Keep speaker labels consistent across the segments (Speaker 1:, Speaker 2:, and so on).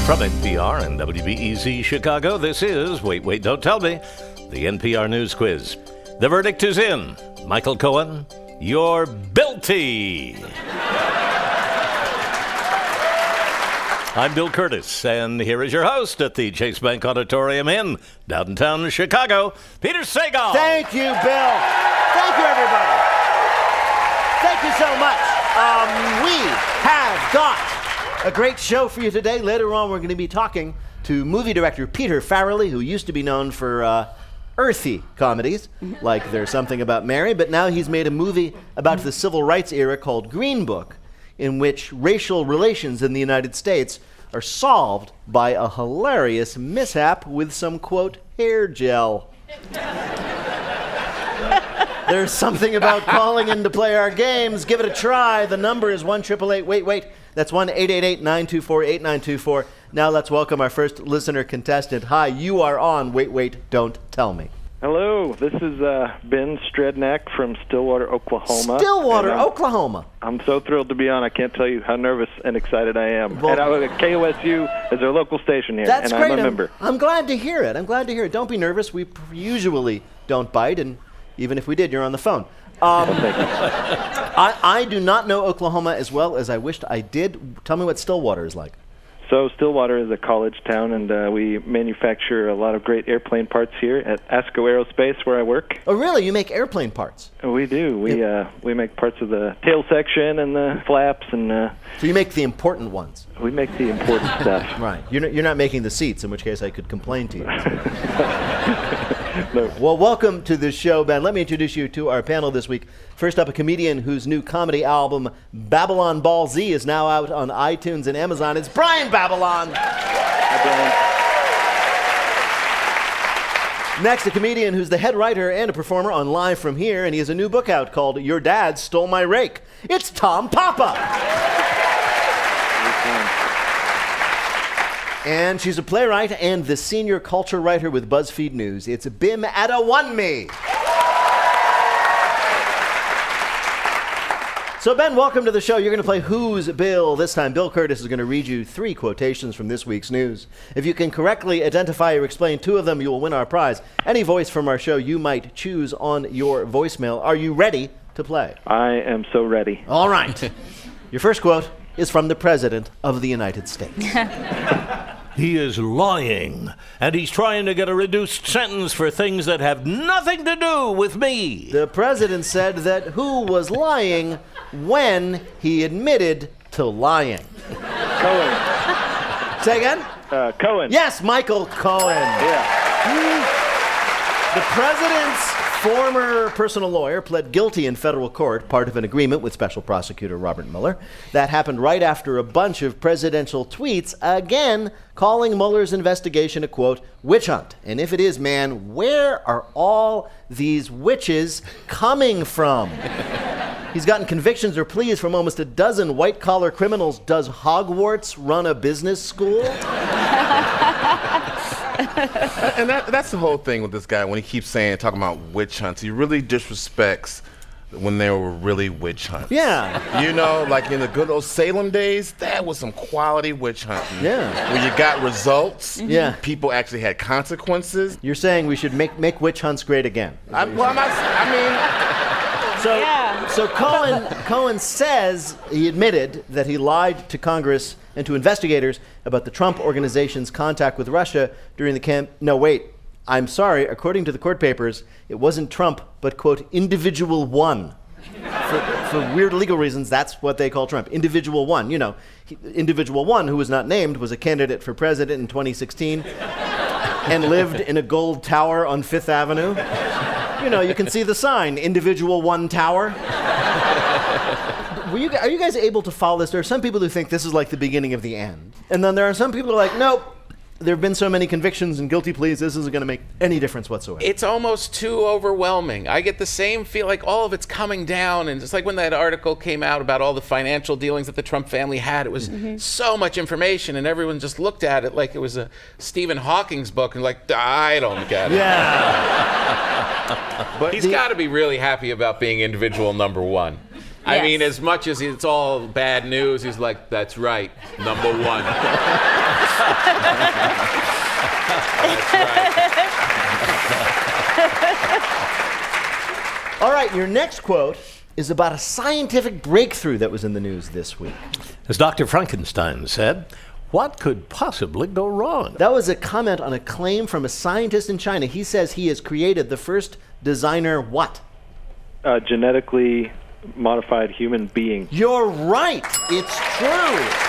Speaker 1: From NPR and WBEZ Chicago, this is Wait, Wait, Don't Tell Me, the NPR News Quiz. The verdict is in. Michael Cohen, you're guilty. I'm Bill Curtis, and here is your host at the Chase Bank Auditorium in downtown Chicago, Peter Sagal.
Speaker 2: Thank you, Bill. Thank you, everybody. Thank you so much. We have got a great show for you today. Later on, we're going to be talking to movie director Peter Farrelly, who used to be known for earthy comedies, like There's Something About Mary, but now he's made a movie about the civil rights era called Green Book, in which racial relations in the United States are solved by a hilarious mishap with some, quote, hair gel. There's something about calling in to play our games. Give it a try. The number is 1-888-WAIT-WAIT. That's 1-888-924-8924. Now let's welcome our first listener contestant. Hi, you are on Wait, Wait, Don't Tell Me.
Speaker 3: Hello, this is Ben Strednak from Stillwater, Oklahoma.
Speaker 2: Stillwater, Oklahoma.
Speaker 3: I'm so thrilled to be on. I can't tell you how nervous and excited I am. And I was at KOSU as our local station here,
Speaker 2: That's
Speaker 3: and
Speaker 2: great.
Speaker 3: I'm a member.
Speaker 2: I'm glad to hear it. Don't be nervous. We usually don't bite, and even if we did, you're on the phone.
Speaker 3: Thank you.
Speaker 2: I do not know Oklahoma as well as I wished I did. Tell me what Stillwater is like.
Speaker 3: So Stillwater is a college town, and we manufacture a lot of great airplane parts here at ASCO Aerospace, where I work.
Speaker 2: Oh, really? You make airplane parts?
Speaker 3: We do. We make parts of the tail section and the flaps, and
Speaker 2: so you make the important ones.
Speaker 3: We make the important stuff.
Speaker 2: Right. You're not making the seats, in which case I could complain to you.
Speaker 3: No.
Speaker 2: Well, welcome to the show, Ben. Let me introduce you to our panel this week. First up, a comedian whose new comedy album, Babylon Ball Z, is now out on iTunes and Amazon. It's Brian Babylon.
Speaker 3: Hi, Brian.
Speaker 2: Next, a comedian who's the head writer and a performer on Live From Here, and he has a new book out called Your Dad Stole My Rake. It's Tom Papa. And she's a playwright and the senior culture writer with BuzzFeed News. It's Bim Adewunmi. So, Ben, welcome to the show. You're going to play Who's Bill. This time, Bill Curtis is going to read you 3 quotations from this week's news. If you can correctly identify or explain 2 of them, you will win our prize. Any voice from our show you might choose on your voicemail. Are you ready to play?
Speaker 3: I am so ready.
Speaker 2: All right. Your first quote is from the President of the United States.
Speaker 1: He is lying, and he's trying to get a reduced sentence for things that have nothing to do with me.
Speaker 2: The President said that who was lying when he admitted to lying.
Speaker 3: Cohen.
Speaker 2: Say again?
Speaker 3: Cohen.
Speaker 2: Yes, Michael Cohen.
Speaker 3: Yeah.
Speaker 2: The President's former personal lawyer pled guilty in federal court, part of an agreement with Special Prosecutor Robert Mueller. That happened right after a bunch of presidential tweets, again calling Mueller's investigation a, quote, witch hunt. And if it is, man, where are all these witches coming from? He's gotten convictions or pleas from almost a dozen white-collar criminals. Does Hogwarts run a business school?
Speaker 4: And that's the whole thing with this guy. When he keeps talking about witch hunts, he really disrespects when there were really witch hunts.
Speaker 2: Yeah.
Speaker 4: You know, like in the good old Salem days, that was some quality witch hunting.
Speaker 2: Yeah.
Speaker 4: Where you got results.
Speaker 2: Yeah.
Speaker 4: People actually had consequences.
Speaker 2: You're saying we should make witch hunts great again. So Cohen says he admitted that he lied to Congress and to investigators about the Trump organization's contact with Russia during the camp. No, wait. I'm sorry. According to the court papers, it wasn't Trump, but, quote, individual one. For weird legal reasons, that's what they call Trump. Individual one. You know, individual one, who was not named, was a candidate for president in 2016 and lived in a gold tower on Fifth Avenue. You know, you can see the sign, Individual One Tower. Are you guys able to follow this? There are some people who think this is like the beginning of the end. And then there are some people who are like, nope, there have been so many convictions and guilty pleas, this isn't going to make any difference whatsoever.
Speaker 5: It's almost too overwhelming. I get the same feel like all of it's coming down, and just like when that article came out about all the financial dealings that the Trump family had, it was so much information, and everyone just looked at it like it was a Stephen Hawking's book, and like, I don't get it.
Speaker 2: Yeah.
Speaker 5: But he's got to be really happy about being individual number one. I mean, as much as it's all bad news, he's like, that's right, number one.
Speaker 2: All right, your next quote is about a scientific breakthrough that was in the news this week.
Speaker 1: As Dr. Frankenstein said, what could possibly go wrong?
Speaker 2: That was a comment on a claim from a scientist in China. He says he has created the first designer what?
Speaker 3: Genetically modified human being.
Speaker 2: You're right. It's true.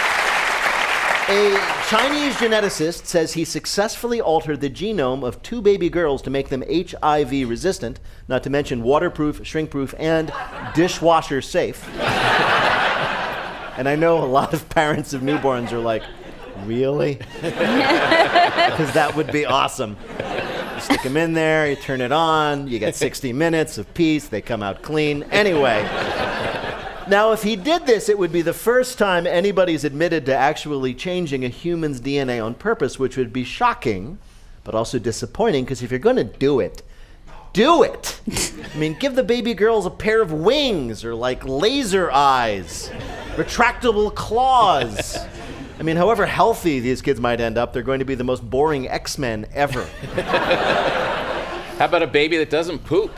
Speaker 2: A Chinese geneticist says he successfully altered the genome of 2 baby girls to make them HIV resistant, not to mention waterproof, shrinkproof, and dishwasher safe. And I know a lot of parents of newborns are like, really? Because that would be awesome. You stick them in there, you turn it on, you get 60 minutes of peace, they come out clean. Anyway. Now, if he did this, it would be the first time anybody's admitted to actually changing a human's DNA on purpose, which would be shocking, but also disappointing, because if you're going to do it, do it. I mean, give the baby girls a pair of wings, or like laser eyes, retractable claws. I mean, however healthy these kids might end up, they're going to be the most boring X-Men ever.
Speaker 5: How about a baby that doesn't poop?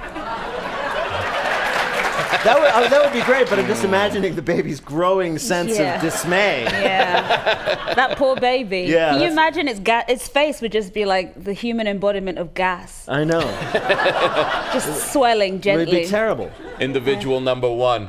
Speaker 2: That would be great, but I'm just imagining the baby's growing sense of dismay.
Speaker 6: Yeah. That poor baby.
Speaker 2: Yeah,
Speaker 6: Can you imagine its face would just be like the human embodiment of gas?
Speaker 2: I know.
Speaker 6: Just swelling gently.
Speaker 2: It would be terrible.
Speaker 5: Individual number 1.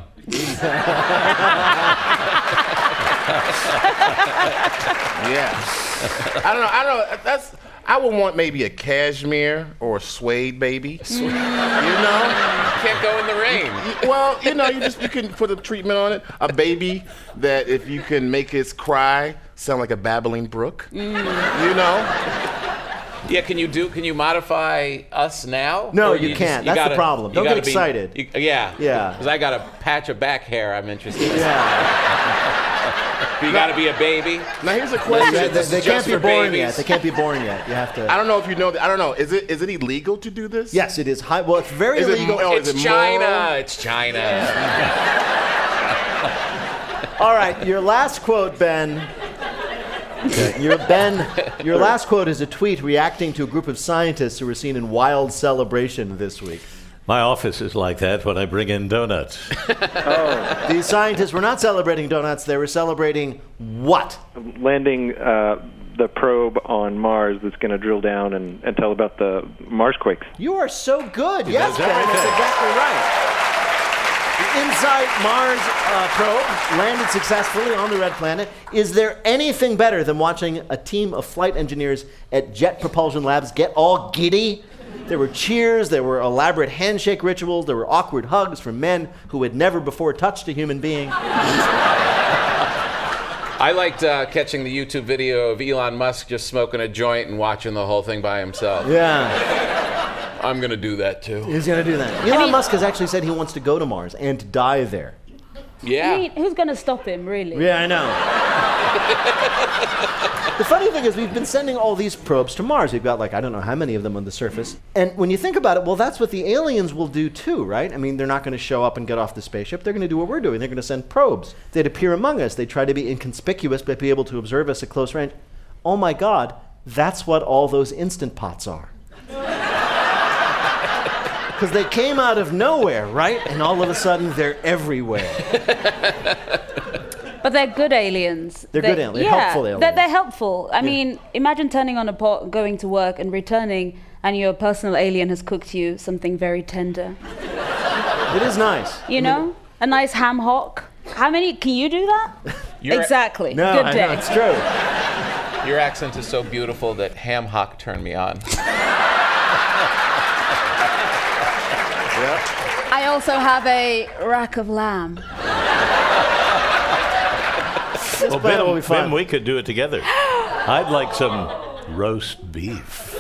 Speaker 4: Yeah. I don't know. I would want maybe a cashmere or a suede baby. You know?
Speaker 5: You can't go in the rain.
Speaker 4: Well, you can put a treatment on it. A baby that if you can make its cry sound like a babbling brook. You know?
Speaker 5: Yeah, can you modify us now?
Speaker 2: No,
Speaker 5: Or
Speaker 2: you can't. That's the problem. Don't get excited.
Speaker 5: Yeah.
Speaker 2: Yeah.
Speaker 5: Because I got a patch of back hair I'm interested in.
Speaker 2: Yeah.
Speaker 5: You got to be a baby.
Speaker 4: Now here's a question.
Speaker 2: They can't be
Speaker 5: for
Speaker 2: born
Speaker 5: babies.
Speaker 2: yet. They can't be born yet. You have to.
Speaker 4: I don't know if you know. I don't know. Is it illegal to do this?
Speaker 2: Yes, it is. Well, it's very
Speaker 4: Is it
Speaker 2: illegal.
Speaker 4: mo-
Speaker 5: It's
Speaker 4: is it
Speaker 5: China.
Speaker 4: moral?
Speaker 5: It's China.
Speaker 2: All right, your last quote, Ben. Okay. Your last quote is a tweet reacting to a group of scientists who were seen in wild celebration this week.
Speaker 1: My office is like that when I bring in donuts.
Speaker 2: These scientists were not celebrating donuts. They were celebrating what?
Speaker 3: Landing the probe on Mars that's going to drill down and tell about the Marsquakes.
Speaker 2: You are so good. Yes,
Speaker 1: knows
Speaker 2: Ben, that's
Speaker 1: everything.
Speaker 2: exactly right. The InSight Mars probe landed successfully on the red planet. Is there anything better than watching a team of flight engineers at Jet Propulsion Labs get all giddy? There were cheers, there were elaborate handshake rituals, there were awkward hugs from men who had never before touched a human being.
Speaker 5: I liked catching the YouTube video of Elon Musk just smoking a joint and watching the whole thing by himself.
Speaker 2: Yeah,
Speaker 5: I'm going to do that too.
Speaker 2: he's going to do that. Elon Musk has actually said he wants to go to Mars and die there.
Speaker 5: Yeah.
Speaker 6: I mean, who's going to stop him, really?
Speaker 2: Yeah, I know. The funny thing is we've been sending all these probes to Mars. We've got I don't know how many of them on the surface. And when you think about it, well, that's what the aliens will do too, right? I mean, they're not going to show up and get off the spaceship. They're going to do what we're doing. They're going to send probes. They'd appear among us. They'd try to be inconspicuous, but be able to observe us at close range. Oh my God, that's what all those Instant Pots are. Because they came out of nowhere, right? And all of a sudden, they're everywhere.
Speaker 6: But they're good aliens.
Speaker 2: They're good aliens. They're helpful aliens.
Speaker 6: They're helpful. I mean, imagine turning on a pot, going to work, and returning, and your personal alien has cooked you something very tender.
Speaker 2: It is nice.
Speaker 6: You know? A nice ham hock. How many? Can you do that?
Speaker 5: Exactly.
Speaker 2: No,
Speaker 6: Good
Speaker 2: I
Speaker 6: day.
Speaker 2: know, it's true.
Speaker 5: Your accent is so beautiful that ham hock turned me on.
Speaker 6: I also have a rack of lamb.
Speaker 1: Well,
Speaker 2: plan will be fun.
Speaker 1: Ben, we could do it together. I'd like some roast beef.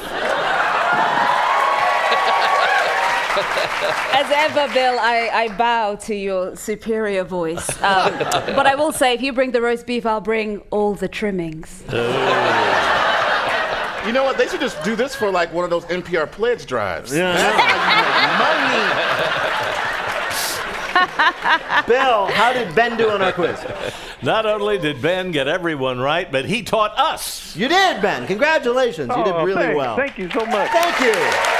Speaker 6: As ever, Bill, I bow to your superior voice. But I will say, if you bring the roast beef, I'll bring all the trimmings.
Speaker 4: You know what? They should just do this for one of those NPR pledge drives.
Speaker 2: Yeah, I know.
Speaker 4: That's how you make money.
Speaker 2: Bill, how did Ben do on our quiz?
Speaker 1: Not only did Ben get everyone right, but he taught us.
Speaker 2: You did, Ben. Congratulations. You did really
Speaker 3: thanks.
Speaker 2: well.
Speaker 3: Thank you so much.
Speaker 2: Thank you.